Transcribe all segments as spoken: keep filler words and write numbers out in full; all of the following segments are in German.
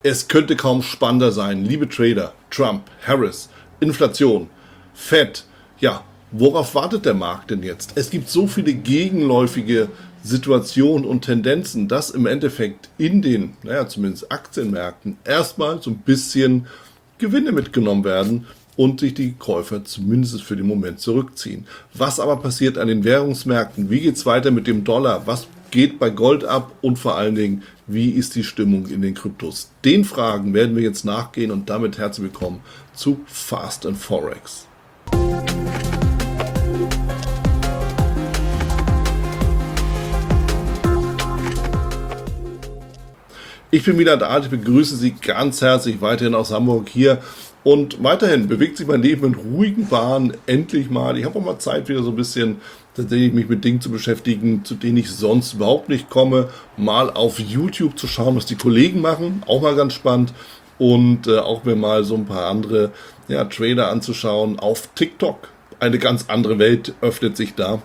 Es könnte kaum spannender sein. Liebe Trader, Trump, Harris, Inflation, Fed. Ja, worauf wartet der Markt denn jetzt? Es gibt so viele gegenläufige Situationen und Tendenzen, dass im Endeffekt in den, naja, zumindest Aktienmärkten erstmal so ein bisschen Gewinne mitgenommen werden und sich die Käufer zumindest für den Moment zurückziehen. Was aber passiert an den Währungsmärkten? Wie geht's weiter mit dem Dollar? Was geht bei Gold ab? Und vor allen Dingen, wie ist die Stimmung in den Kryptos? Den Fragen werden wir jetzt nachgehen und damit herzlich willkommen zu Fast and Forex. Ich bin wieder da, ich begrüße Sie ganz herzlich weiterhin aus Hamburg hier und weiterhin bewegt sich mein Leben in ruhigen Bahnen, endlich mal. Ich habe auch mal Zeit, wieder so ein bisschen tatsächlich mich mit Dingen zu beschäftigen, zu denen ich sonst überhaupt nicht komme, mal auf YouTube zu schauen, was die Kollegen machen, auch mal ganz spannend und äh, auch mir mal so ein paar andere ja, Trader anzuschauen auf TikTok. Eine ganz andere Welt öffnet sich da.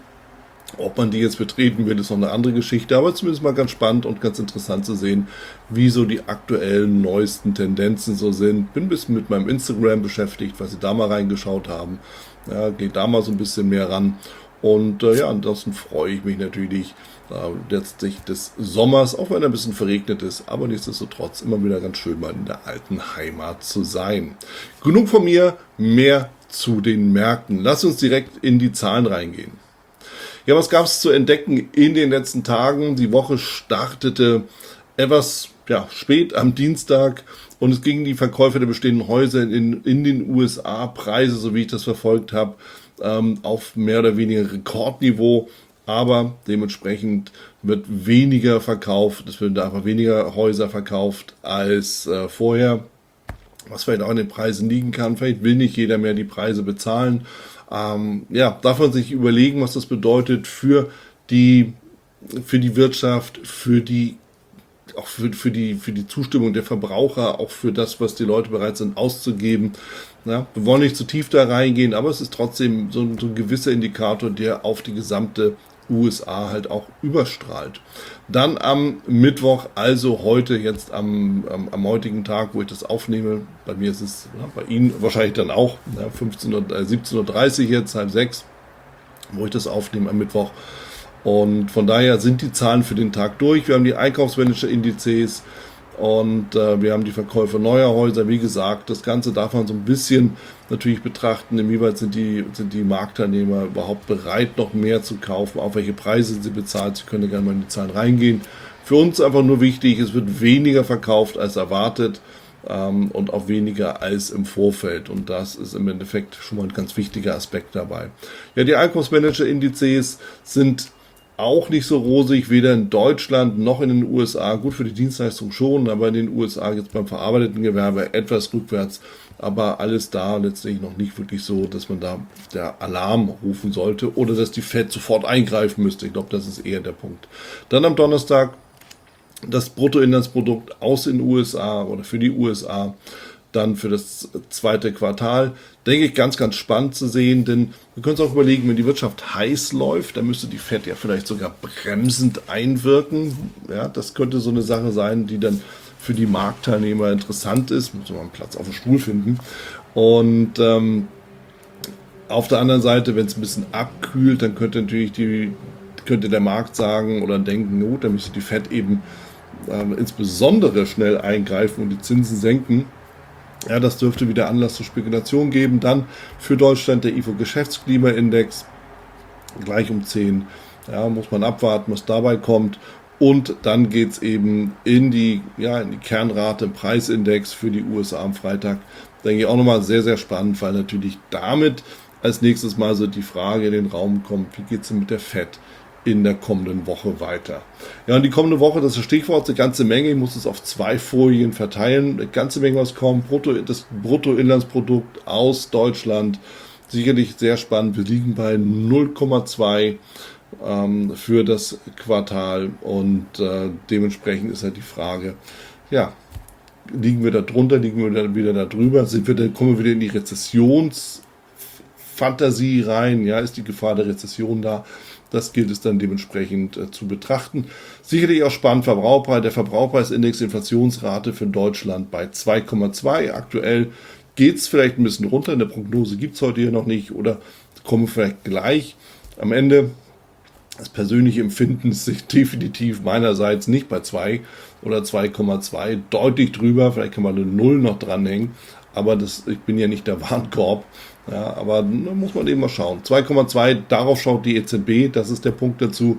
Ob man die jetzt betreten will, ist noch eine andere Geschichte, aber zumindest mal ganz spannend und ganz interessant zu sehen, wie so die aktuellen, neuesten Tendenzen so sind. Bin ein bisschen mit meinem Instagram beschäftigt, weil Sie da mal reingeschaut haben. Ja, geht da mal so ein bisschen mehr ran. Und äh, ja, ansonsten freue ich mich natürlich äh, letztlich des Sommers, auch wenn er ein bisschen verregnet ist, aber nichtsdestotrotz immer wieder ganz schön mal in der alten Heimat zu sein. Genug von mir, mehr zu den Märkten. Lass uns direkt in die Zahlen reingehen. Ja, was gab es zu entdecken in den letzten Tagen? Die Woche startete etwas ja, spät am Dienstag und es gingen die Verkäufe der bestehenden Häuser in, in den U S A, Preise, so wie ich das verfolgt habe, ähm, auf mehr oder weniger Rekordniveau, aber dementsprechend wird weniger verkauft, es werden einfach weniger Häuser verkauft als äh, vorher, was vielleicht auch an den Preisen liegen kann. Vielleicht will nicht jeder mehr die Preise bezahlen. Ähm, ja, darf man sich überlegen, was das bedeutet für die, für die Wirtschaft, für die, auch für, für die, für die Zustimmung der Verbraucher, auch für das, was die Leute bereit sind auszugeben. Ja, wir wollen nicht zu tief da reingehen, aber es ist trotzdem so, so ein gewisser Indikator, der auf die gesamte U S A halt auch überstrahlt. Dann am Mittwoch, also heute, jetzt am, am, am heutigen Tag, wo ich das aufnehme, bei mir ist es, ja, bei Ihnen wahrscheinlich dann auch, ja, fünfzehn Uhr, äh, siebzehn Uhr dreißig jetzt, halb sechs, wo ich das aufnehme am Mittwoch. Und von daher sind die Zahlen für den Tag durch. Wir haben die Einkaufsmanager-Indizes und äh, wir haben die Verkäufe neuer Häuser. Wie gesagt, das Ganze darf man so ein bisschen natürlich betrachten, inwieweit sind die, sind die Marktteilnehmer überhaupt bereit, noch mehr zu kaufen, auf welche Preise sie bezahlt. Sie können gerne mal in die Zahlen reingehen. Für uns einfach nur wichtig, es wird weniger verkauft als erwartet ähm, und auch weniger als im Vorfeld. Und das ist im Endeffekt schon mal ein ganz wichtiger Aspekt dabei. Ja, die Einkaufsmanager-Indizes sind auch nicht so rosig, weder in Deutschland noch in den U S A. Gut, für die Dienstleistung schon, aber in den U S A jetzt beim verarbeiteten Gewerbe etwas rückwärts. Aber alles da letztlich noch nicht wirklich so, dass man da der Alarm rufen sollte oder dass die Fed sofort eingreifen müsste. Ich glaube, das ist eher der Punkt. Dann am Donnerstag das Bruttoinlandsprodukt aus den U S A oder für die U S A. Dann für das zweite Quartal, denke ich, ganz, ganz spannend zu sehen, denn wir können uns auch überlegen, wenn die Wirtschaft heiß läuft, dann müsste die Fed ja vielleicht sogar bremsend einwirken. Ja, das könnte so eine Sache sein, die dann für die Marktteilnehmer interessant ist. Muss man einen Platz auf dem Stuhl finden. Und ähm, auf der anderen Seite, wenn es ein bisschen abkühlt, dann könnte natürlich die, könnte der Markt sagen oder denken, gut, dann müsste die Fed eben äh, insbesondere schnell eingreifen und die Zinsen senken. Ja, das dürfte wieder Anlass zur Spekulation geben. Dann für Deutschland der I F O-Geschäftsklimaindex, gleich um zehn. Ja, muss man abwarten, was dabei kommt. Und dann geht es eben in die, ja, in die Kernrate, Preisindex für die U S A am Freitag. Denke ich auch nochmal sehr, sehr spannend, weil natürlich damit als nächstes Mal so die Frage in den Raum kommt, wie geht es denn mit der Fed in der kommenden Woche weiter. Ja, und die kommende Woche, das ist Stichwort, eine ganze Menge. Ich muss es auf zwei Folien verteilen. Eine ganze Menge, was kommt. Brutto, das Bruttoinlandsprodukt aus Deutschland. Sicherlich sehr spannend. Wir liegen bei null Komma zwei ähm, für das Quartal. Und äh, dementsprechend ist halt die Frage, ja, liegen wir da drunter, liegen wir da wieder da drüber? Sind wir da, kommen wir wieder in die Rezessionsfantasie rein? Ja, ist die Gefahr der Rezession da? Das gilt es dann dementsprechend äh, zu betrachten. Sicherlich auch spannend, Verbraucherpreis, der Verbraucherpreisindex, Inflationsrate für Deutschland bei zwei Komma zwei. Aktuell geht es vielleicht ein bisschen runter, eine Prognose gibt es heute hier noch nicht oder kommen vielleicht gleich. Am Ende, das persönliche Empfinden ist sich definitiv meinerseits nicht bei zwei oder zwei Komma zwei, deutlich drüber, vielleicht kann man eine Null noch dranhängen, aber das, ich bin ja nicht der Warenkorb, ja, aber da muss man eben mal schauen. zwei Komma zwei, darauf schaut die E Z B, das ist der Punkt dazu.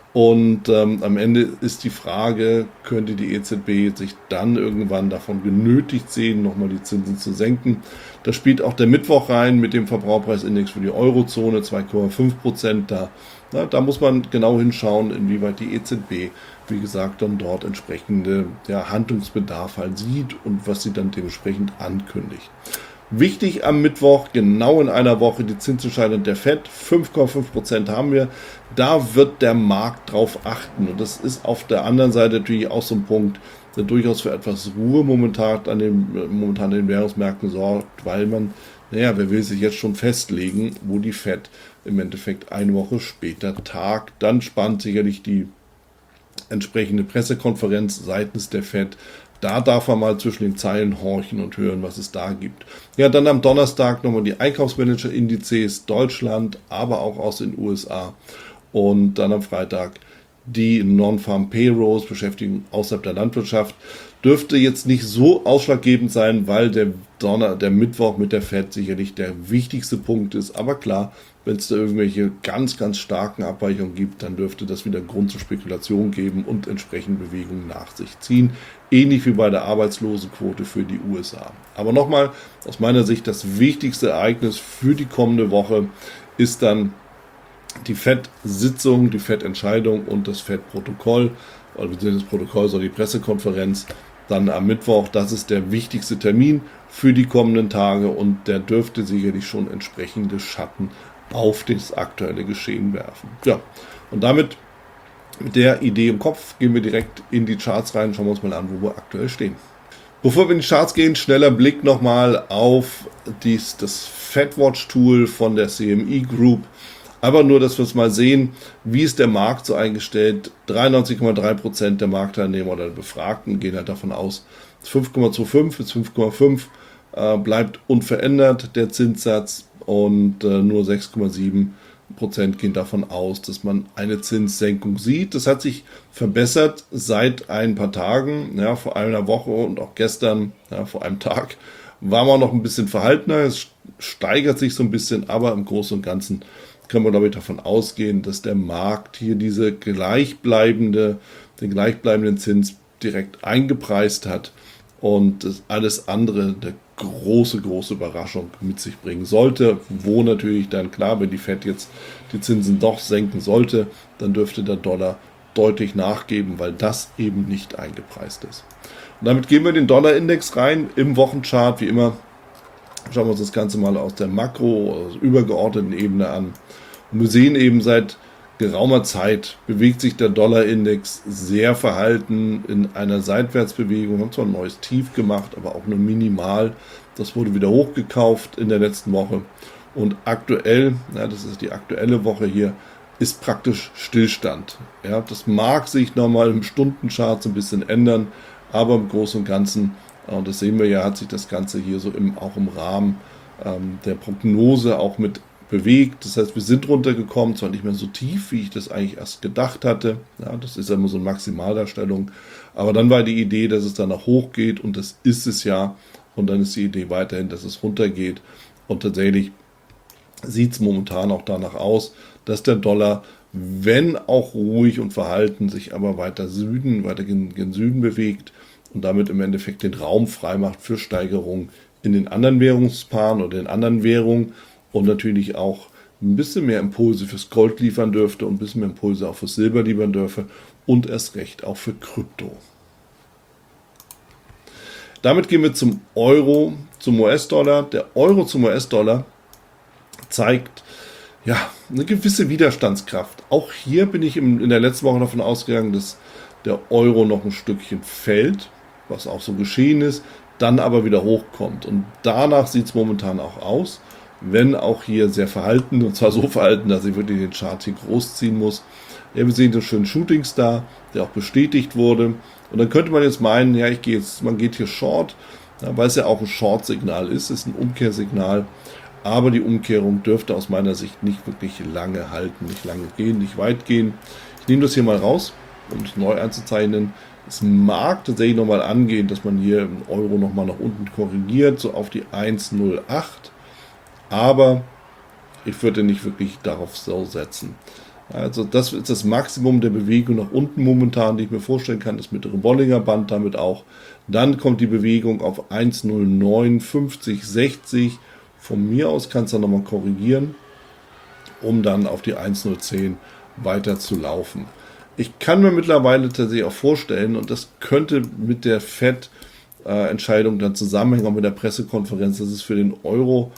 Und ähm, am Ende ist die Frage, könnte die E Z B sich dann irgendwann davon genötigt sehen, nochmal die Zinsen zu senken. Da spielt auch der Mittwoch rein mit dem Verbraucherpreisindex für die Eurozone, zwei Komma fünf Prozent. Da, na, da muss man genau hinschauen, inwieweit die E Z B, wie gesagt, dann dort entsprechende ja, Handlungsbedarf halt sieht und was sie dann dementsprechend ankündigt. Wichtig am Mittwoch, genau in einer Woche, die Zinsentscheidung der Fed. fünf Komma fünf Prozent haben wir. Da wird der Markt drauf achten. Und das ist auf der anderen Seite natürlich auch so ein Punkt, der durchaus für etwas Ruhe momentan an den, momentan an den Währungsmärkten sorgt, weil man, naja, wer will sich jetzt schon festlegen, wo die Fed im Endeffekt eine Woche später tagt. Dann spannt sicherlich die entsprechende Pressekonferenz seitens der Fed. Da darf man mal zwischen den Zeilen horchen und hören, was es da gibt. Ja, dann am Donnerstag nochmal die Einkaufsmanager-Indizes Deutschland, aber auch aus den U S A. Und dann am Freitag die Non-Farm Payrolls, Beschäftigung außerhalb der Landwirtschaft. Dürfte jetzt nicht so ausschlaggebend sein, weil der Donner, der Mittwoch mit der Fed sicherlich der wichtigste Punkt ist. Aber klar, wenn es da irgendwelche ganz, ganz starken Abweichungen gibt, dann dürfte das wieder Grund zur Spekulation geben und entsprechend Bewegungen nach sich ziehen. Ähnlich wie bei der Arbeitslosenquote für die U S A. Aber nochmal, aus meiner Sicht, das wichtigste Ereignis für die kommende Woche ist dann die Fed-Sitzung, die Fed-Entscheidung und das Fed-Protokoll, oder beziehungsweise das Protokoll soll die Pressekonferenz dann am Mittwoch. Das ist der wichtigste Termin für die kommenden Tage und der dürfte sicherlich schon entsprechende Schatten auf das aktuelle Geschehen werfen. Ja, und damit mit der Idee im Kopf gehen wir direkt in die Charts rein, schauen wir uns mal an, wo wir aktuell stehen. Bevor wir in die Charts gehen, schneller Blick nochmal auf dies, das FedWatch-Tool von der C M E Group. Aber nur, dass wir es mal sehen, wie ist der Markt so eingestellt. dreiundneunzig Komma drei Prozent der Marktteilnehmer oder der Befragten gehen halt davon aus, fünf Komma fünfundzwanzig bis fünf Komma fünf äh, bleibt unverändert der Zinssatz und äh, nur sechs Komma sieben Prozent gehen davon aus, dass man eine Zinssenkung sieht. Das hat sich verbessert seit ein paar Tagen, ja, vor einer Woche und auch gestern, ja, vor einem Tag, war man noch ein bisschen verhaltener. Es steigert sich so ein bisschen, aber im Großen und Ganzen kann man, glaube ich, davon ausgehen, dass der Markt hier diese gleichbleibende, den gleichbleibenden Zins direkt eingepreist hat und das alles andere eine große, große Überraschung mit sich bringen sollte, wo natürlich dann klar, wenn die Fed jetzt die Zinsen doch senken sollte, dann dürfte der Dollar deutlich nachgeben, weil das eben nicht eingepreist ist. Und damit gehen wir in den Dollarindex rein, im Wochenchart, wie immer. Schauen wir uns das Ganze mal aus der Makro, also übergeordneten Ebene an. Und wir sehen eben seit geraumer Zeit bewegt sich der Dollarindex sehr verhalten in einer Seitwärtsbewegung. Wir haben zwar ein neues Tief gemacht, aber auch nur minimal. Das wurde wieder hochgekauft in der letzten Woche. Und aktuell, ja, das ist die aktuelle Woche hier, ist praktisch Stillstand. Ja, das mag sich nochmal im Stundenchart so ein bisschen ändern, aber im Großen und Ganzen, und das sehen wir ja, hat sich das Ganze hier so im, auch im Rahmen ähm, der Prognose auch mit bewegt. Das heißt, wir sind runtergekommen, zwar nicht mehr so tief, wie ich das eigentlich erst gedacht hatte. Ja, das ist ja immer so eine Maximaldarstellung. Aber dann war die Idee, dass es danach hochgeht und das ist es ja. Und dann ist die Idee weiterhin, dass es runtergeht. Und tatsächlich sieht es momentan auch danach aus, dass der Dollar, wenn auch ruhig und verhalten, sich aber weiter Süden, weiter gen, gen Süden bewegt und damit im Endeffekt den Raum freimacht für Steigerungen in den anderen Währungspaaren oder in anderen Währungen und natürlich auch ein bisschen mehr Impulse fürs Gold liefern dürfte und ein bisschen mehr Impulse auch fürs Silber liefern dürfe und erst recht auch für Krypto. Damit gehen wir zum Euro, zum U S-Dollar. Der Euro zum U S-Dollar zeigt ja eine gewisse Widerstandskraft. Auch hier bin ich in der letzten Woche davon ausgegangen, dass der Euro noch ein Stückchen fällt, was auch so geschehen ist, dann aber wieder hochkommt. Und danach sieht es momentan auch aus. wenn auch hier sehr verhalten, und zwar so verhalten, dass ich wirklich den Chart hier großziehen muss. Ja, wir sehen den schönen Shooting Star, der auch bestätigt wurde. Und dann könnte man jetzt meinen, ja, ich gehe jetzt, man geht hier Short, ja, weil es ja auch ein Short-Signal ist, ist ein Umkehrsignal. Aber die Umkehrung dürfte aus meiner Sicht nicht wirklich lange halten, nicht lange gehen, nicht weit gehen. Ich nehme das hier mal raus, um es neu einzuzeichnen. Es mag tatsächlich nochmal angehen, dass man hier im Euro nochmal nach unten korrigiert, so auf die eins Komma null acht. Aber ich würde nicht wirklich darauf so setzen. Also das ist das Maximum der Bewegung nach unten momentan, die ich mir vorstellen kann, das mittlere Bollinger Band damit auch. Dann kommt die Bewegung auf eins Komma null neun fünfzig sechzig. Von mir aus kann es dann nochmal korrigieren, um dann auf die eins Komma null zehn weiter zu laufen. Ich kann mir mittlerweile tatsächlich auch vorstellen, und das könnte mit der Fed-Entscheidung dann zusammenhängen, auch mit der Pressekonferenz, dass es für den Euro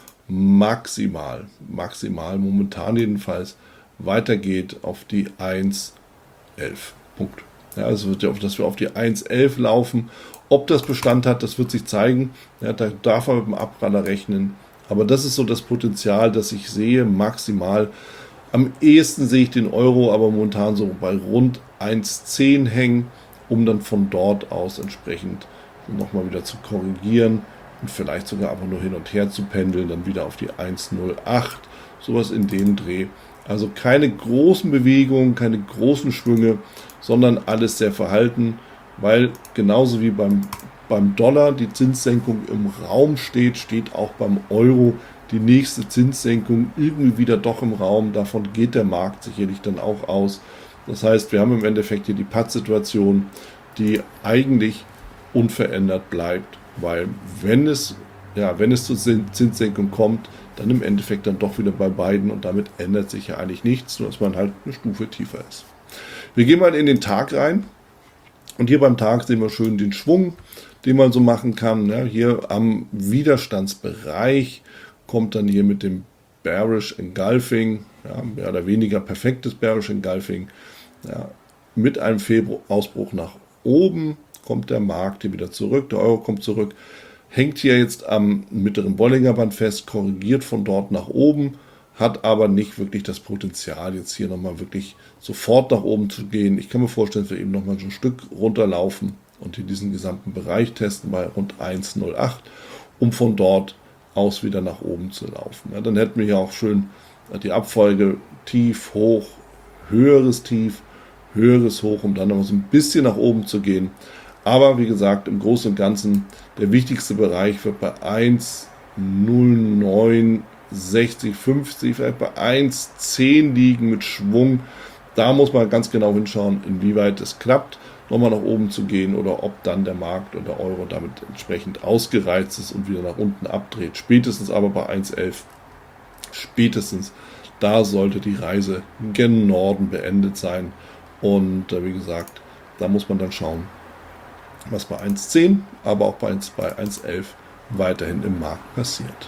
maximal, maximal momentan jedenfalls, weitergeht auf die eins Komma elf. Punkt. Ja, also wird ja auf, dass wir auf die eins Komma elf laufen. Ob das Bestand hat, das wird sich zeigen. Ja, da darf man mit dem Abpraller rechnen. Aber das ist so das Potenzial, das ich sehe, maximal. Am ehesten sehe ich den Euro aber momentan so bei rund eins Komma zehn hängen, um dann von dort aus entsprechend nochmal wieder zu korrigieren und vielleicht sogar einfach nur hin und her zu pendeln, dann wieder auf die eins Komma null acht, sowas in dem Dreh. Also keine großen Bewegungen, keine großen Schwünge, sondern alles sehr verhalten, weil genauso wie beim, beim Dollar die Zinssenkung im Raum steht, steht auch beim Euro die nächste Zinssenkung irgendwie wieder doch im Raum. Davon geht der Markt sicherlich dann auch aus. Das heißt, wir haben im Endeffekt hier die Pattsituation, die eigentlich unverändert bleibt, weil wenn es, ja, wenn es zur Zinssenkung kommt, dann im Endeffekt dann doch wieder bei beiden und damit ändert sich ja eigentlich nichts, nur dass man halt eine Stufe tiefer ist. Wir gehen mal in den Tag rein und hier beim Tag sehen wir schön den Schwung, den man so machen kann. Ja, hier am Widerstandsbereich kommt dann hier mit dem Bearish Engulfing, ja, mehr oder weniger perfektes Bearish Engulfing, ja, mit einem Fehlausbruch nach oben kommt der Markt hier wieder zurück, der Euro kommt zurück, hängt hier jetzt am mittleren Bollinger Band fest, korrigiert von dort nach oben, hat aber nicht wirklich das Potenzial, jetzt hier nochmal wirklich sofort nach oben zu gehen. Ich kann mir vorstellen, dass wir eben nochmal so ein Stück runterlaufen und hier diesen gesamten Bereich testen bei rund eins Komma null acht, um von dort aus wieder nach oben zu laufen. Ja, dann hätten wir hier auch schön die Abfolge tief, hoch, höheres Tief, höheres Hoch, um dann noch so ein bisschen nach oben zu gehen. Aber wie gesagt, im Großen und Ganzen, der wichtigste Bereich wird bei eins Komma null neun sechzig fünfzig, vielleicht bei eins Komma zehn liegen mit Schwung. Da muss man ganz genau hinschauen, inwieweit es klappt, nochmal nach oben zu gehen oder ob dann der Markt und der Euro damit entsprechend ausgereizt ist und wieder nach unten abdreht. Spätestens aber bei eins Komma elf, spätestens, da sollte die Reise gen Norden beendet sein. Und äh, wie gesagt, da muss man dann schauen, was bei eins Komma zehn, aber auch bei eins Komma elf weiterhin im Markt passiert.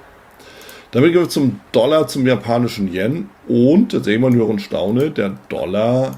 Damit gehen wir zum Dollar, zum japanischen Yen und, da sehen wir nur und staune, der Dollar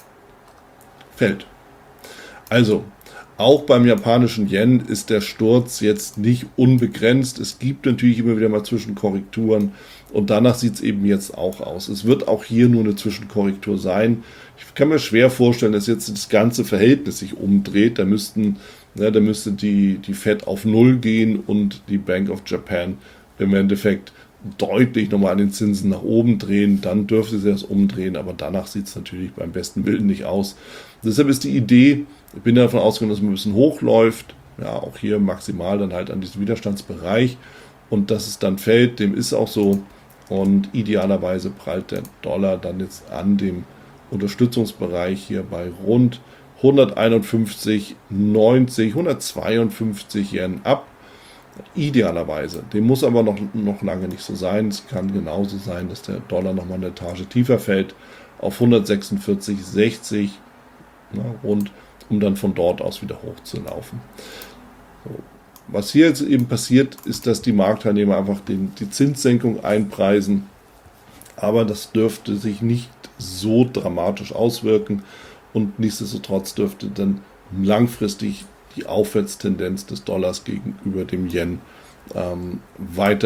fällt. Also, auch beim japanischen Yen ist der Sturz jetzt nicht unbegrenzt. Es gibt natürlich immer wieder mal Zwischenkorrekturen und danach sieht es eben jetzt auch aus. Es wird auch hier nur eine Zwischenkorrektur sein. Ich kann mir schwer vorstellen, dass jetzt das ganze Verhältnis sich umdreht. Da müssten, ja, da müsste die, die Fed auf Null gehen und die Bank of Japan im Endeffekt deutlich nochmal an den Zinsen nach oben drehen, dann dürfte sie das umdrehen, aber danach sieht es natürlich beim besten Willen nicht aus. Deshalb ist die Idee, ich bin davon ausgegangen, dass man ein bisschen hochläuft, ja, auch hier maximal dann halt an diesem Widerstandsbereich und dass es dann fällt, dem ist auch so und idealerweise prallt der Dollar dann jetzt an dem Unterstützungsbereich hier bei rund hunderteinundfünfzig neunzig, hundertzweiundfünfzig Yen ab. Idealerweise. Dem muss aber noch, noch lange nicht so sein. Es kann genauso sein, dass der Dollar nochmal eine Etage tiefer fällt auf hundertsechsundvierzig sechzig, na, rund, um dann von dort aus wieder hochzulaufen. So. Was hier jetzt eben passiert, ist, dass die Marktteilnehmer einfach den, die Zinssenkung einpreisen, aber das dürfte sich nicht so dramatisch auswirken und nichtsdestotrotz dürfte dann langfristig die Aufwärtstendenz des Dollars gegenüber dem Yen ähm, weiter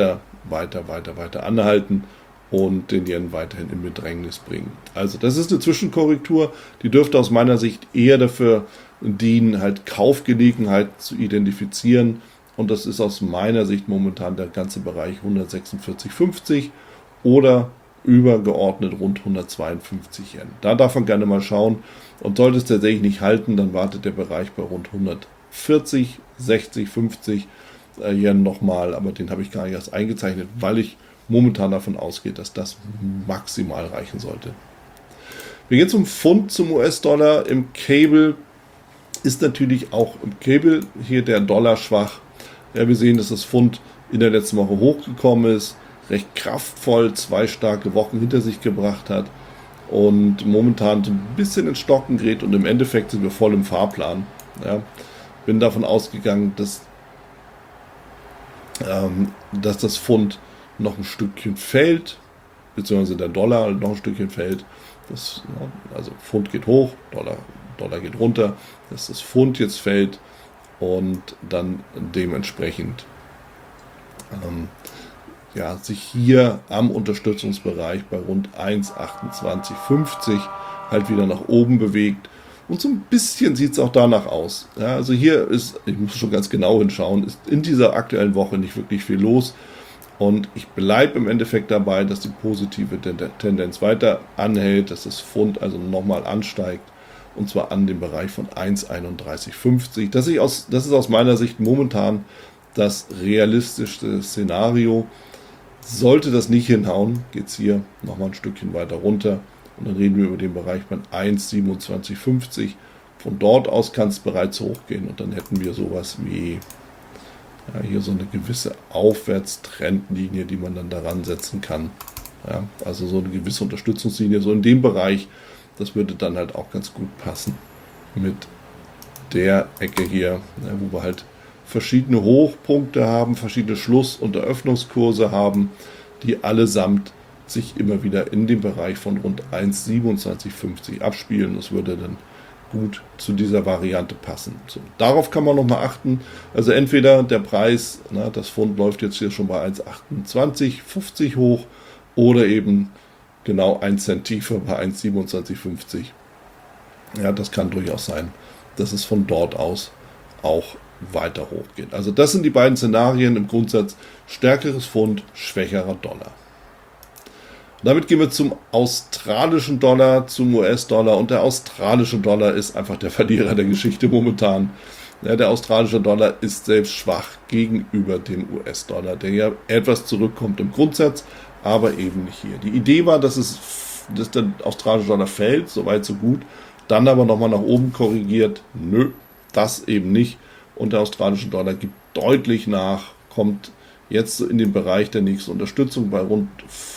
weiter, weiter, weiter anhalten und den Yen weiterhin in Bedrängnis bringen. Also das ist eine Zwischenkorrektur, die dürfte aus meiner Sicht eher dafür dienen, halt Kaufgelegenheit zu identifizieren, und das ist aus meiner Sicht momentan der ganze Bereich hundertsechsundvierzig Komma fünfzig oder übergeordnet rund hundertzweiundfünfzig Yen. Da darf man gerne mal schauen, und sollte es tatsächlich nicht halten, dann wartet der Bereich bei rund hundertvierzig, sechzig, fünfzig Yen nochmal, aber den habe ich gar nicht erst eingezeichnet, weil ich momentan davon ausgehe, dass das maximal reichen sollte. Wir gehen zum Pfund, zum U S-Dollar. Im Cable ist natürlich auch im Cable hier der Dollar schwach. Ja, wir sehen, dass das Pfund in der letzten Woche hochgekommen ist, recht kraftvoll zwei starke Wochen hinter sich gebracht hat und momentan so ein bisschen ins Stocken gerät, und im Endeffekt sind wir voll im Fahrplan. Ja, bin davon ausgegangen, dass, ähm, dass das Pfund noch ein Stückchen fällt, beziehungsweise der Dollar noch ein Stückchen fällt. Das, also Pfund geht hoch, Dollar, Dollar geht runter, dass das Pfund jetzt fällt und dann dementsprechend ähm, ja, sich hier am Unterstützungsbereich bei rund eins Komma achtundzwanzig fünfzig halt wieder nach oben bewegt. Und so ein bisschen sieht es auch danach aus. Ja, also hier ist, ich muss schon ganz genau hinschauen, ist in dieser aktuellen Woche nicht wirklich viel los. Und ich bleibe im Endeffekt dabei, dass die positive Tendenz weiter anhält, dass das Pfund also nochmal ansteigt. Und zwar an dem Bereich von eins Komma einunddreißig fünfzig. Das ist aus, das ist aus meiner Sicht momentan das realistischste Szenario. Sollte das nicht hinhauen, geht es hier nochmal ein Stückchen weiter runter. Und dann reden wir über den Bereich von eins Komma siebenundzwanzig fünfzig. Von dort aus kann es bereits hochgehen. Und dann hätten wir sowas wie ja, hier so eine gewisse Aufwärtstrendlinie, die man dann daran setzen kann. Ja, also so eine gewisse Unterstützungslinie, so in dem Bereich. Das würde dann halt auch ganz gut passen mit der Ecke hier, ja, wo wir halt verschiedene Hochpunkte haben, verschiedene Schluss- und Eröffnungskurse haben, die allesamt sich immer wieder in dem Bereich von rund eins Komma siebenundzwanzig fünfzig abspielen. Das würde dann gut zu dieser Variante passen. So, darauf kann man nochmal achten. Also entweder der Preis, na, das Pfund läuft jetzt hier schon bei eins Komma achtundzwanzig fünfzig hoch, oder eben genau ein Cent tiefer bei eins Komma siebenundzwanzig fünfzig. Ja, das kann durchaus sein, dass es von dort aus auch weiter hochgeht. Also das sind die beiden Szenarien im Grundsatz: stärkeres Pfund, schwächerer Dollar. Und damit gehen wir zum australischen Dollar, zum U S-Dollar, und der australische Dollar ist einfach der Verlierer der Geschichte momentan. Ja, der australische Dollar ist selbst schwach gegenüber dem U S-Dollar, der ja etwas zurückkommt im Grundsatz, aber eben nicht hier. Die Idee war, dass, es, dass der australische Dollar fällt, soweit so gut, dann aber nochmal nach oben korrigiert. Nö, das eben nicht. Und der australische Dollar gibt deutlich nach, kommt jetzt in den Bereich der nächsten Unterstützung bei rund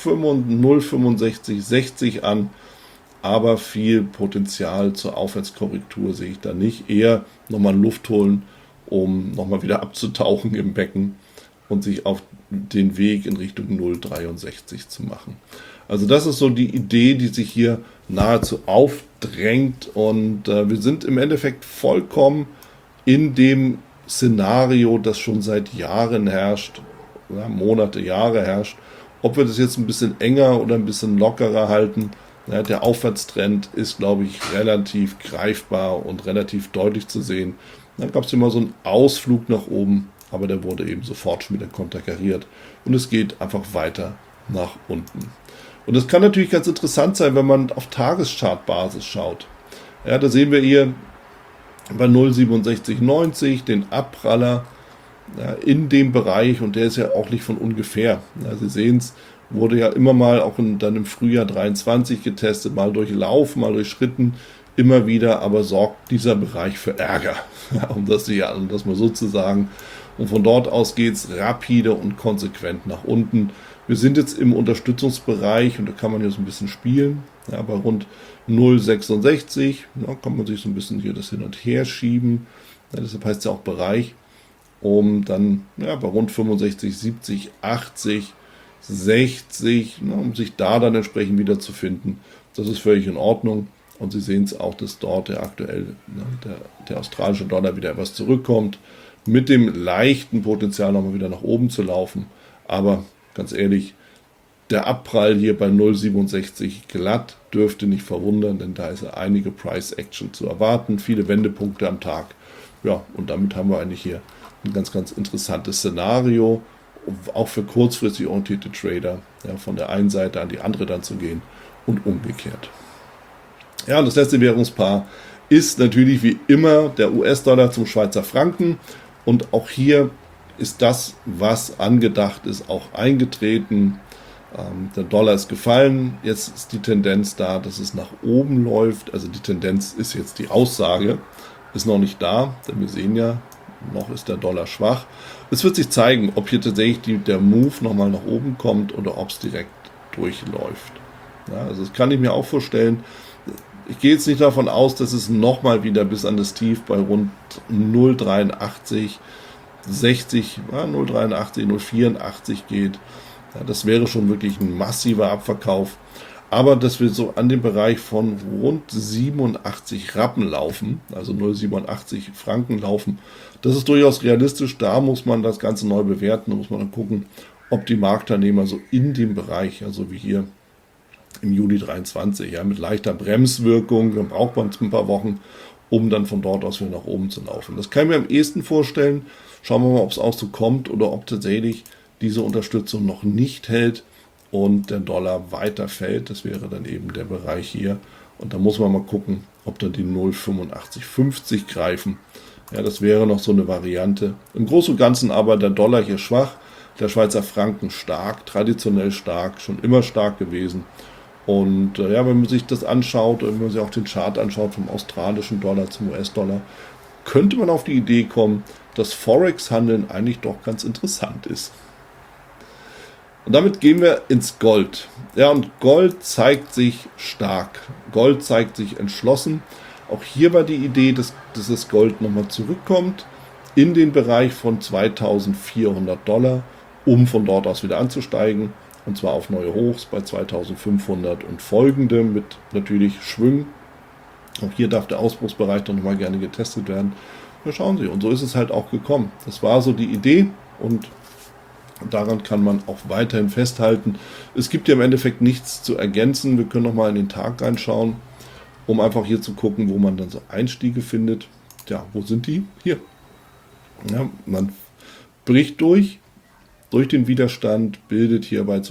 null Komma fünfundsechzig sechzig an. Aber viel Potenzial zur Aufwärtskorrektur sehe ich da nicht. Eher nochmal Luft holen, um nochmal wieder abzutauchen im Becken und sich auf den Weg in Richtung null Komma dreiundsechzig zu machen. Also das ist so die Idee, die sich hier nahezu aufdrängt. Und äh, wir sind im Endeffekt vollkommen in dem Szenario, das schon seit Jahren herrscht, ja, Monate, Jahre herrscht. Ob wir das jetzt ein bisschen enger oder ein bisschen lockerer halten, ja, der Aufwärtstrend ist, glaube ich, relativ greifbar und relativ deutlich zu sehen. Dann gab es immer so einen Ausflug nach oben, aber der wurde eben sofort schon wieder konterkariert und es geht einfach weiter nach unten. Und das kann natürlich ganz interessant sein, wenn man auf Tageschartbasis schaut. Ja, da sehen wir hier bei null Komma siebenundsechzig neunzig den Abpraller, ja, in dem Bereich, und der ist ja auch nicht von ungefähr. Ja, Sie sehen es, wurde ja immer mal auch in, dann im Frühjahr dreiundzwanzig getestet, mal durchlaufen, mal durchschritten, immer wieder, aber sorgt dieser Bereich für Ärger, ja, um, das, ja, um das mal so zu sagen. Und von dort aus geht es rapide und konsequent nach unten. Wir sind jetzt im Unterstützungsbereich und da kann man jetzt ein bisschen spielen, ja, bei rund null Komma sechsundsechzig, ja, kann man sich so ein bisschen hier das hin und her schieben, ja, deshalb heißt es ja auch Bereich, um dann ja, bei rund fünfundsechzig, siebzig, achtzig, sechzig, na, um sich da dann entsprechend wiederzufinden. Das ist völlig in Ordnung. Und Sie sehen es auch, dass dort der aktuell, ne, der, der australische Dollar wieder etwas zurückkommt, mit dem leichten Potenzial nochmal wieder nach oben zu laufen. Aber ganz ehrlich, der Abprall hier bei null Komma siebenundsechzig glatt dürfte nicht verwundern, denn da ist ja einige Price Action zu erwarten, viele Wendepunkte am Tag. Ja, und damit haben wir eigentlich hier ein ganz, ganz interessantes Szenario, auch für kurzfristig orientierte Trader, ja, von der einen Seite an die andere dann zu gehen und umgekehrt. Ja, und das letzte Währungspaar ist natürlich wie immer der U S-Dollar zum Schweizer Franken. Und auch hier ist das, was angedacht ist, auch eingetreten. Ähm, der Dollar ist gefallen. Jetzt ist die Tendenz da, dass es nach oben läuft. Also die Tendenz ist jetzt die Aussage, ist noch nicht da, denn wir sehen ja, noch ist der Dollar schwach. Es wird sich zeigen, ob hier tatsächlich die, der Move nochmal nach oben kommt oder ob es direkt durchläuft. Ja, also das kann ich mir auch vorstellen. Ich gehe jetzt nicht davon aus, dass es nochmal wieder bis an das Tief bei rund null Komma dreiundachtzig, sechzig, ja, null Komma dreiundachtzig, null Komma vierundachtzig geht. Ja, das wäre schon wirklich ein massiver Abverkauf. Aber dass wir so an dem Bereich von rund siebenundachtzig Rappen laufen, also null Komma siebenundachtzig Franken laufen, das ist durchaus realistisch. Da muss man das Ganze neu bewerten. Da muss man dann gucken, ob die Marktteilnehmer so in dem Bereich, also wie hier im Juli dreiundzwanzig, ja, mit leichter Bremswirkung, dann braucht man ein paar Wochen, um dann von dort aus wieder nach oben zu laufen. Das kann ich mir am ehesten vorstellen. Schauen wir mal, ob es auch so kommt oder ob tatsächlich diese Unterstützung noch nicht hält und der Dollar weiter fällt. Das wäre dann eben der Bereich hier. Und da muss man mal gucken, ob dann die null Komma fünfundachtzig fünfzig greifen. Ja, das wäre noch so eine Variante. Im Großen und Ganzen aber der Dollar hier schwach, der Schweizer Franken stark, traditionell stark, schon immer stark gewesen. Und äh, ja, wenn man sich das anschaut, wenn man sich auch den Chart anschaut vom australischen Dollar zum U S-Dollar, könnte man auf die Idee kommen, dass Forex-Handeln eigentlich doch ganz interessant ist. Und damit gehen wir ins Gold. Ja, und Gold zeigt sich stark. Gold zeigt sich entschlossen. Auch hier war die Idee, dass, dass das Gold nochmal zurückkommt in den Bereich von zweitausendvierhundert Dollar, um von dort aus wieder anzusteigen. Und zwar auf neue Hochs bei zweitausendfünfhundert und folgende mit natürlich Schwüngen. Auch hier darf der Ausbruchsbereich doch nochmal gerne getestet werden. Ja, schauen Sie, und so ist es halt auch gekommen. Das war so die Idee und daran kann man auch weiterhin festhalten. Es gibt ja im Endeffekt nichts zu ergänzen. Wir können nochmal in den Tag reinschauen, um einfach hier zu gucken, wo man dann so Einstiege findet. Ja, wo sind die? Hier. Ja, man bricht durch. Durch den Widerstand, bildet hier bei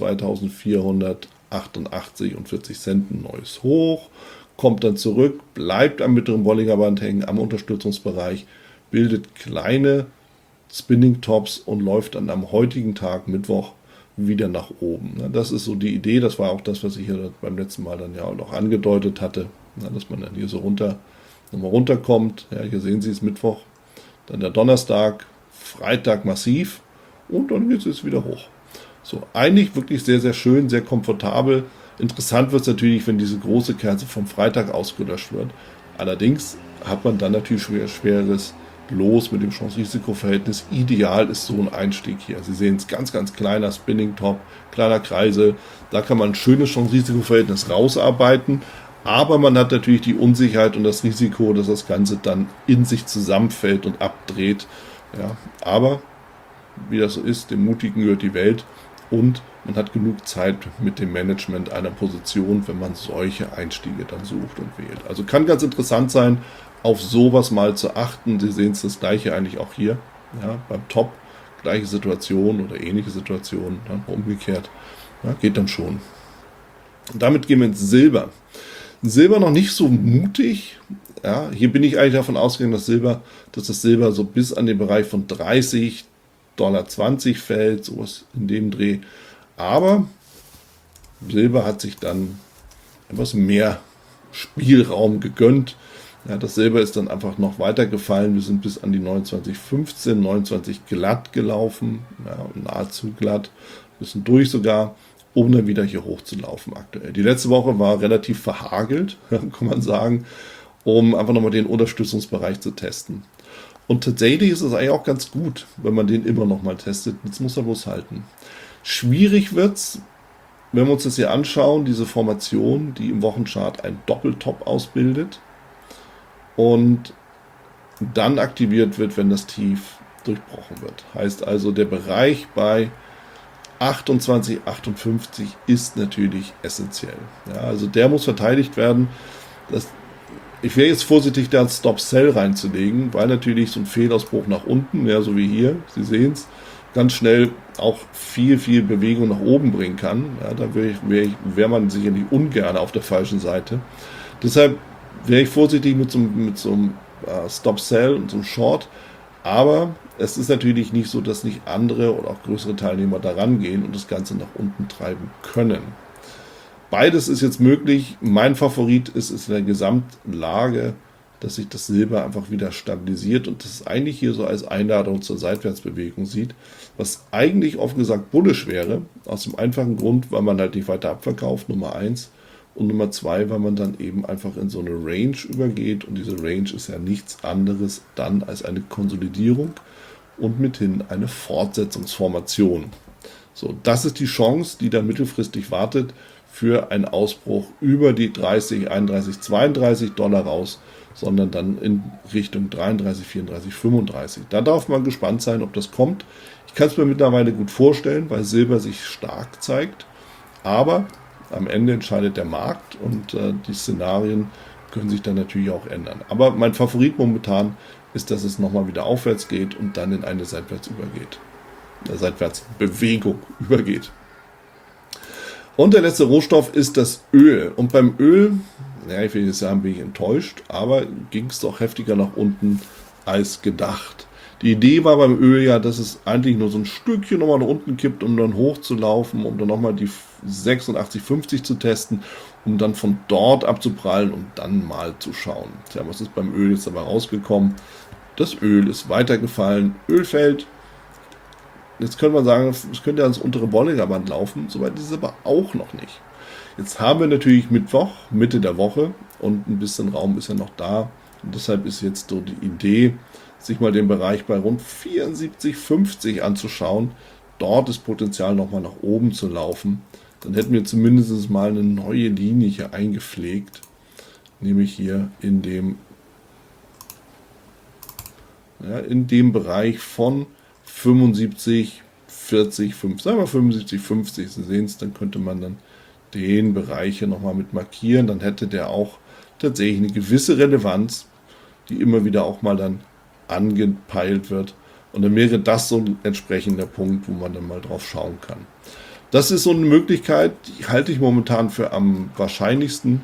zweitausendvierhundertachtundachtzig und vierzig Cent ein neues Hoch, kommt dann zurück, bleibt am mittleren Bollinger Band hängen, am Unterstützungsbereich, bildet kleine Spinning Tops und läuft dann am heutigen Tag, Mittwoch, wieder nach oben. Das ist so die Idee, das war auch das, was ich hier beim letzten Mal dann ja auch noch angedeutet hatte, dass man dann hier so runter, nochmal runterkommt. Ja, hier sehen Sie es, Mittwoch, dann der Donnerstag, Freitag massiv, und dann geht es wieder hoch. So, eigentlich wirklich sehr, sehr schön, sehr komfortabel. Interessant wird es natürlich, wenn diese große Kerze vom Freitag ausgelöscht wird. Allerdings hat man dann natürlich schwer, schweres Los mit dem Chance-Risiko-Verhältnis. Ideal ist so ein Einstieg hier. Sie sehen es, ganz, ganz kleiner Spinning-Top, kleiner Kreisel. Da kann man ein schönes Chance-Risiko-Verhältnis rausarbeiten. Aber man hat natürlich die Unsicherheit und das Risiko, dass das Ganze dann in sich zusammenfällt und abdreht. Ja, aber wie das so ist, dem Mutigen gehört die Welt und man hat genug Zeit mit dem Management einer Position, wenn man solche Einstiege dann sucht und wählt. Also kann ganz interessant sein, auf sowas mal zu achten. Sie sehen es das gleiche eigentlich auch hier, ja, beim Top, gleiche Situation oder ähnliche Situation, dann umgekehrt, ja, geht dann schon. Und damit gehen wir ins Silber. Silber noch nicht so mutig. Ja, hier bin ich eigentlich davon ausgegangen, dass Silber, dass das Silber so bis an den Bereich von dreißig Dollar zwanzig fällt, sowas in dem Dreh. Aber Silber hat sich dann etwas mehr Spielraum gegönnt. Ja, das Silber ist dann einfach noch weiter gefallen. Wir sind bis an die neunundzwanzig fünfzehn, neunundzwanzig glatt gelaufen, ja, nahezu glatt, ein bisschen durch sogar, um dann wieder hier hoch zu laufen aktuell. Die letzte Woche war relativ verhagelt, kann man sagen, um einfach nochmal den Unterstützungsbereich zu testen. Und tatsächlich ist es eigentlich auch ganz gut, wenn man den immer noch mal testet. Jetzt muss er bloß halten. Schwierig wird's, wenn wir uns das hier anschauen, diese Formation, die im Wochenchart ein Doppeltop ausbildet und dann aktiviert wird, wenn das Tief durchbrochen wird. Heißt also, der Bereich bei achtundzwanzig achtundfünfzig ist natürlich essentiell. Ja, also der muss verteidigt werden. Das, ich wäre jetzt vorsichtig, da einen Stop-Sell reinzulegen, weil natürlich so ein Fehlausbruch nach unten, ja, so wie hier, Sie sehen es, ganz schnell auch viel, viel Bewegung nach oben bringen kann. Ja, da wäre wär wär man sicherlich ungern auf der falschen Seite. Deshalb wäre ich vorsichtig mit so, mit so einem uh, Stop-Sell und so einem Short. Aber es ist natürlich nicht so, dass nicht andere oder auch größere Teilnehmer da rangehen und das Ganze nach unten treiben können. Beides ist jetzt möglich. Mein Favorit ist, ist in der Gesamtlage, dass sich das Silber einfach wieder stabilisiert und das eigentlich hier so als Einladung zur Seitwärtsbewegung sieht, was eigentlich offen gesagt bullisch wäre, aus dem einfachen Grund, weil man halt nicht weiter abverkauft, Nummer eins, und Nummer zwei, weil man dann eben einfach in so eine Range übergeht und diese Range ist ja nichts anderes dann als eine Konsolidierung und mithin eine Fortsetzungsformation. So, das ist die Chance, die dann mittelfristig wartet für einen Ausbruch über die dreißig, einunddreißig, zweiunddreißig Dollar raus, sondern dann in Richtung dreiunddreißig, vierunddreißig, fünfunddreißig. Da darf man gespannt sein, ob das kommt. Ich kann es mir mittlerweile gut vorstellen, weil Silber sich stark zeigt, aber am Ende entscheidet der Markt und äh, die Szenarien können sich dann natürlich auch ändern. Aber mein Favorit momentan ist, dass es nochmal wieder aufwärts geht und dann in eine Seitwärts übergeht. Eine Seitwärtsbewegung übergeht. Und der letzte Rohstoff ist das Öl. Und beim Öl, ja, ich will jetzt sagen, bin ich enttäuscht, aber ging es doch heftiger nach unten als gedacht. Die Idee war beim Öl ja, dass es eigentlich nur so ein Stückchen nochmal nach unten kippt, um dann hochzulaufen, um dann nochmal die sechsundachtzig fünfzig zu testen, um dann von dort abzuprallen und dann mal zu schauen. Tja, was ist beim Öl jetzt dabei rausgekommen? Das Öl ist weitergefallen. Öl fällt. Jetzt könnte man sagen, es könnte ans untere Bollinger Band laufen, soweit ist es aber auch noch nicht. Jetzt haben wir natürlich Mittwoch, Mitte der Woche und ein bisschen Raum ist ja noch da. Und deshalb ist jetzt so die Idee, sich mal den Bereich bei rund vierundsiebzig fünfzig anzuschauen. Dort ist Potenzial nochmal nach oben zu laufen. Dann hätten wir zumindest mal eine neue Linie hier eingepflegt. Nämlich hier in dem, ja, in dem Bereich von fünfundsiebzig, vierzig, fünf, sagen wir fünfundsiebzig, fünfzig, Sie sehen es, dann könnte man dann den Bereich hier nochmal mit markieren, dann hätte der auch tatsächlich eine gewisse Relevanz, die immer wieder auch mal dann angepeilt wird und dann wäre das so ein entsprechender Punkt, wo man dann mal drauf schauen kann. Das ist so eine Möglichkeit, die halte ich momentan für am wahrscheinlichsten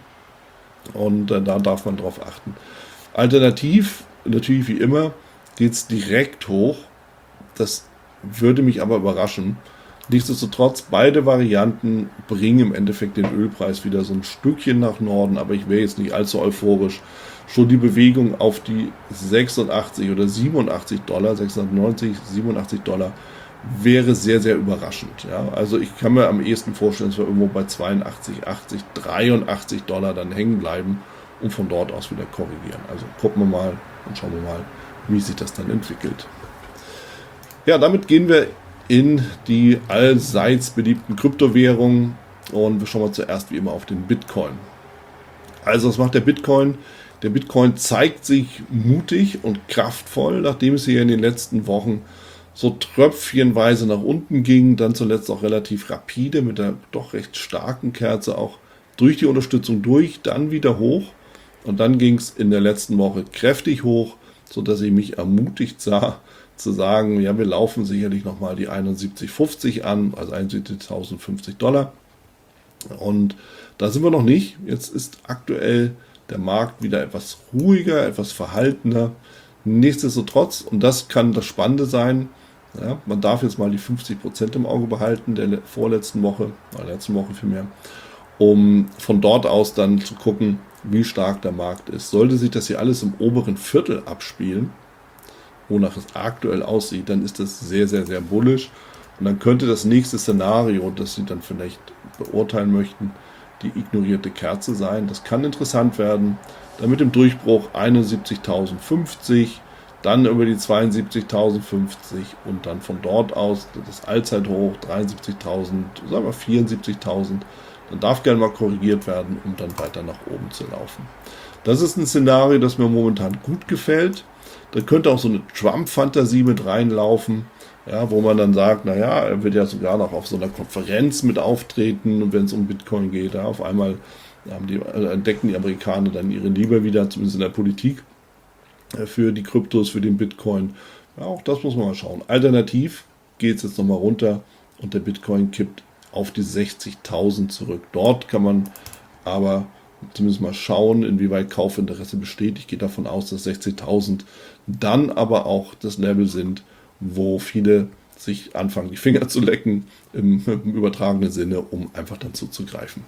und äh, da darf man drauf achten. Alternativ, natürlich wie immer, geht es direkt hoch. Das würde mich aber überraschen. Nichtsdestotrotz, beide Varianten bringen im Endeffekt den Ölpreis wieder so ein Stückchen nach Norden, aber ich wäre jetzt nicht allzu euphorisch. Schon die Bewegung auf die sechsundachtzig oder siebenundachtzig Dollar, sechshundertneunzig, siebenundachtzig Dollar, wäre sehr, sehr überraschend. Ja, also ich kann mir am ehesten vorstellen, dass wir irgendwo bei zweiundachtzig, achtzig, dreiundachtzig Dollar dann hängen bleiben und von dort aus wieder korrigieren. Also gucken wir mal und schauen wir mal, wie sich das dann entwickelt. Ja, damit gehen wir in die allseits beliebten Kryptowährungen und wir schauen mal zuerst wie immer auf den Bitcoin. Also was macht der Bitcoin? Der Bitcoin zeigt sich mutig und kraftvoll, nachdem es hier in den letzten Wochen so tröpfchenweise nach unten ging, dann zuletzt auch relativ rapide mit der doch recht starken Kerze auch durch die Unterstützung durch, dann wieder hoch und dann ging es in der letzten Woche kräftig hoch, sodass ich mich ermutigt sah, zu sagen, ja, wir laufen sicherlich nochmal die einundsiebzig fünfzig an, also einundsiebzigtausendfünfzig Dollar. Und da sind wir noch nicht. Jetzt ist aktuell der Markt wieder etwas ruhiger, etwas verhaltener. Nichtsdestotrotz, und das kann das Spannende sein, ja, man darf jetzt mal die fünfzig Prozent im Auge behalten der vorletzten Woche, oder letzten Woche vielmehr, um von dort aus dann zu gucken, wie stark der Markt ist. Sollte sich das hier alles im oberen Viertel abspielen, wonach es aktuell aussieht, dann ist das sehr, sehr, sehr bullisch. Und dann könnte das nächste Szenario, das Sie dann vielleicht beurteilen möchten, die ignorierte Kerze sein. Das kann interessant werden. Dann mit dem Durchbruch einundsiebzigtausendfünfzig, dann über die zweiundsiebzigtausendfünfzig und dann von dort aus das Allzeithoch dreiundsiebzigtausend, sagen wir vierundsiebzigtausend. Dann darf gerne mal korrigiert werden, um dann weiter nach oben zu laufen. Das ist ein Szenario, das mir momentan gut gefällt. Da könnte auch so eine Trump-Fantasie mit reinlaufen, ja, wo man dann sagt, naja, er wird ja sogar noch auf so einer Konferenz mit auftreten, wenn es um Bitcoin geht. Ja, auf einmal haben die, äh, entdecken die Amerikaner dann ihre Liebe wieder, zumindest in der Politik, äh, für die Kryptos, für den Bitcoin. Ja, auch das muss man mal schauen. Alternativ geht es jetzt nochmal runter und der Bitcoin kippt auf die sechzigtausend zurück. Dort kann man aber zumindest mal schauen, inwieweit Kaufinteresse besteht. Ich gehe davon aus, dass sechzigtausend dann aber auch das Level sind, wo viele sich anfangen, die Finger zu lecken, im, im übertragenen Sinne, um einfach dann zuzugreifen.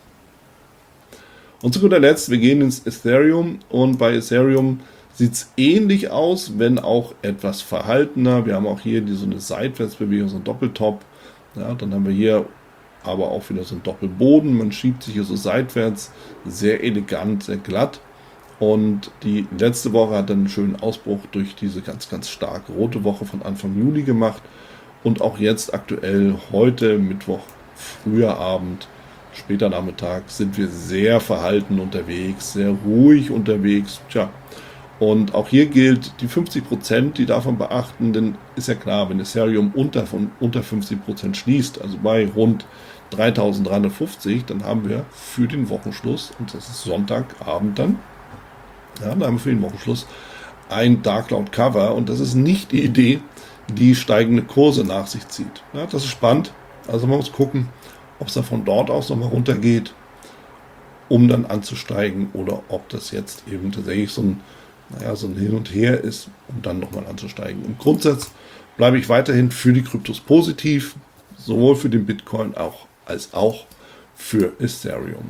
Und zu guter Letzt, wir gehen ins Ethereum und bei Ethereum sieht es ähnlich aus, wenn auch etwas verhaltener. Wir haben auch hier die, so eine Seitwärtsbewegung, so ein Doppeltop. Ja, dann haben wir hier aber auch wieder so ein Doppelboden. Man schiebt sich hier so seitwärts, sehr elegant, sehr glatt. Und die letzte Woche hat dann einen schönen Ausbruch durch diese ganz, ganz starke rote Woche von Anfang Juli gemacht. Und auch jetzt aktuell, heute Mittwoch, früher Abend, später Nachmittag, sind wir sehr verhalten unterwegs, sehr ruhig unterwegs. Tja, und auch hier gilt die fünfzig Prozent, die davon beachten, denn ist ja klar, wenn Ethereum unter, von unter fünfzig Prozent schließt, also bei rund dreitausenddreihundertfünfzig, dann haben wir für den Wochenschluss, und das ist Sonntagabend dann, ja, dann haben wir für den Wochenschluss ein Dark Cloud Cover und das ist nicht die Idee, die steigende Kurse nach sich zieht. Ja, das ist spannend, also man muss gucken, ob es da von dort aus nochmal runtergeht, um dann anzusteigen oder ob das jetzt eben tatsächlich so ein naja, so ein Hin und Her ist, um dann nochmal anzusteigen. Im Grundsatz bleibe ich weiterhin für die Kryptos positiv, sowohl für den Bitcoin auch, als auch für Ethereum.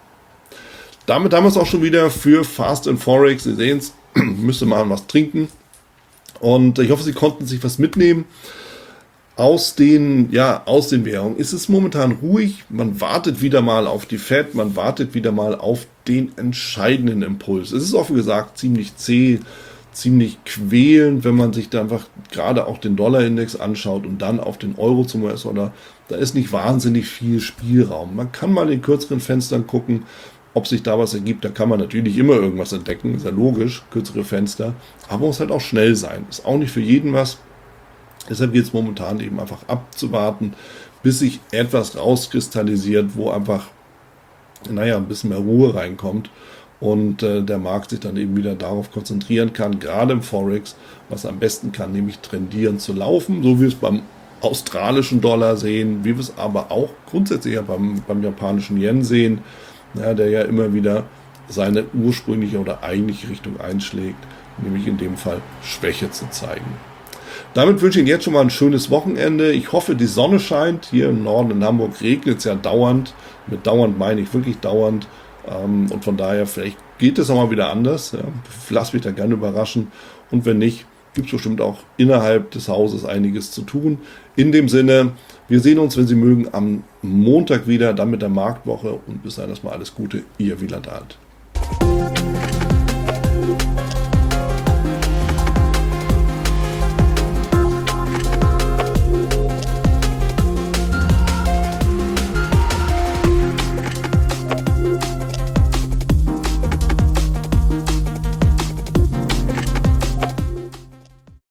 Damit haben wir es auch schon wieder für Fast and Forex. Sie sehen es, müsste mal was trinken. Und ich hoffe, Sie konnten sich was mitnehmen. Aus den, ja, aus den Währungen ist es momentan ruhig. Man wartet wieder mal auf die Fed, man wartet wieder mal auf den entscheidenden Impuls. Es ist offen gesagt ziemlich zäh, ziemlich quälend, wenn man sich da einfach gerade auch den Dollarindex anschaut und dann auf den Euro zum U S-Dollar. Da ist nicht wahnsinnig viel Spielraum. Man kann mal in kürzeren Fenstern gucken, ob sich da was ergibt. Da kann man natürlich immer irgendwas entdecken, ist ja logisch, kürzere Fenster. Aber muss halt auch schnell sein. Ist auch nicht für jeden was. Deshalb geht es momentan eben einfach abzuwarten, bis sich etwas rauskristallisiert, wo einfach, naja, ein bisschen mehr Ruhe reinkommt und äh, der Markt sich dann eben wieder darauf konzentrieren kann, gerade im Forex, was am besten kann, nämlich trendieren zu laufen, so wie wir es beim australischen Dollar sehen, wie wir es aber auch grundsätzlich ja beim, beim japanischen Yen sehen, ja, der ja immer wieder seine ursprüngliche oder eigentliche Richtung einschlägt, nämlich in dem Fall Schwäche zu zeigen. Damit wünsche ich Ihnen jetzt schon mal ein schönes Wochenende. Ich hoffe, die Sonne scheint. Hier im Norden in Hamburg regnet es ja dauernd. Mit dauernd meine ich wirklich dauernd. Und von daher, vielleicht geht es auch mal wieder anders. Ja, lass mich da gerne überraschen. Und wenn nicht, gibt es bestimmt auch innerhalb des Hauses einiges zu tun. In dem Sinne, wir sehen uns, wenn Sie mögen, am Montag wieder, dann mit der Marktwoche. Und bis dahin erstmal alles Gute, Ihr Wieland Alt.